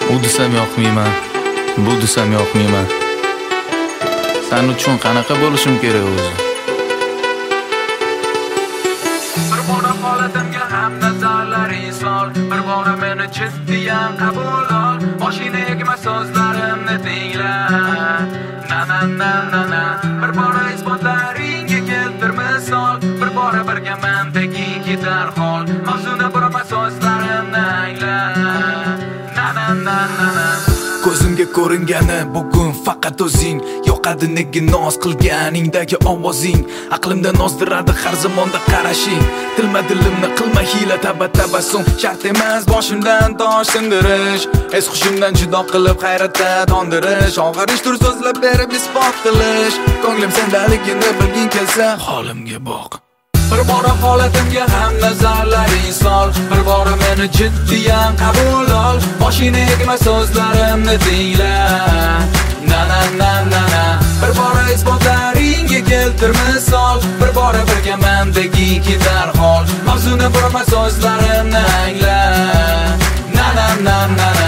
U desam yoqmayman, bu desam yoqmayman. Sen uchun qanaqa bo'lishim kerak o'zi? Bir bora holatimga ham nazarlaring sol, bir bora meni jiddiyan qabul ol. Mashina egma so'zlarimni tingla. Na na na na na. Bir bora isbotlaringga keltir misol, bir bora birga mendagi darhol. Mavzuni burma so'zlarimni angla. Na na na na na. Ko'zimga ko'ringani bugun faqat o'zing. Yoqadi nega noz qilganingdagi ovozing. Aqlimda nozdiradi har zamonda qarashing. Tilma dilimni qilma hiyla tabassum. Shart emas boshimdan tosh sindirish. Es hushimdan judo qilib hayratda tondirish. Og'irish so'zlab berib isbot qilish. Ko'nglim sendaligini bilging kelsa holimga boq. Bir bora holatimga ham nazarlaring sol, bir bora meni jiddiyan qabul ol. Mashina egma so'zlarimni tingla. Na na na na na. Bir bora isbotlaringga keltir misol, bir bora birga mendagi darhol. Mavzuni burma so'zlarimni angla. Na na na na na.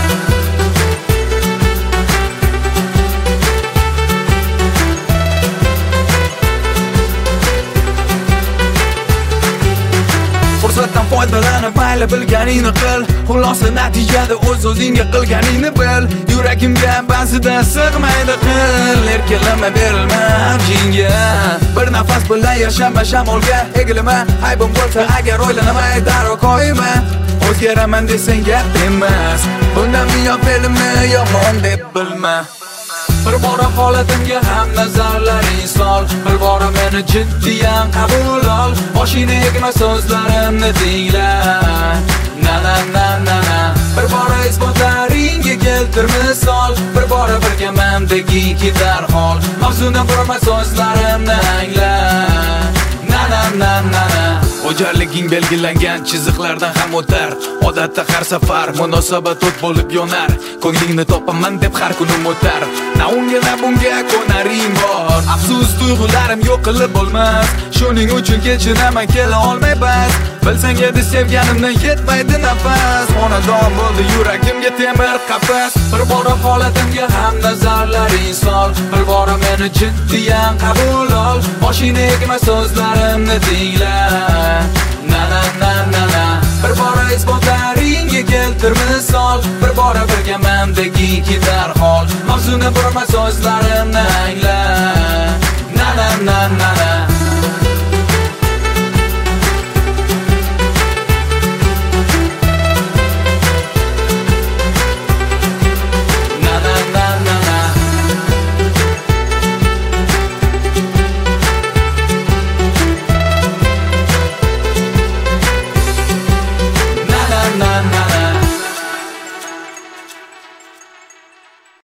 Fursatdan foydalanib mayli bilganingni qil. Xulosa natijada o'z-o'zingga qilganingni bil. Yuragimga ba'zida sig'maydi qil. Erkalama berilma avjingga. Bir nafas bilan yashama shamolga egilma. Aybim bo'lsa agar o'ylanamay darrov qo'yma. O'zgaraman desang gap emas. Bundan buyon fe'limni yomon deb bilma. Bir bora holatimga ham nazarlaring sol, bir bora meni jiddiyan qabul ol. Mashina egma so'zlarimni tingla. Na na na na na. Bir bora isbotlaringga keltir misol, bir bora birga mendagi darhol. Mavzuni burma so'zlarimni angla. Na na na na na. O'jarliging belgilangan chiziqlardan ham o'tar. Odatda har safar munosabat o't bo'lib yonar. Ko'nglingni topaman deb har kunim o'tar. Na unga na bunga ko'naring bor. Afsus tuyg'ularim yo'q qilib bo'lmas. Shuning uchun kechiraman kela olmay bas. Bilsang edi sevganimdan yetmaydi nafas. Xonadon bo'ldi yuragimga temir qafas. Bir bora holatimga ham nazarlaring sol, bir bora meni jiddiyan qabul ol. Mashina egma so'zlarimni tingla. Na na na na na. Bir bora isbotlaringga keltir misol, bir bora birga mendagi darhol. Mavzuni burma so'zlarimni angla. Na na na na na.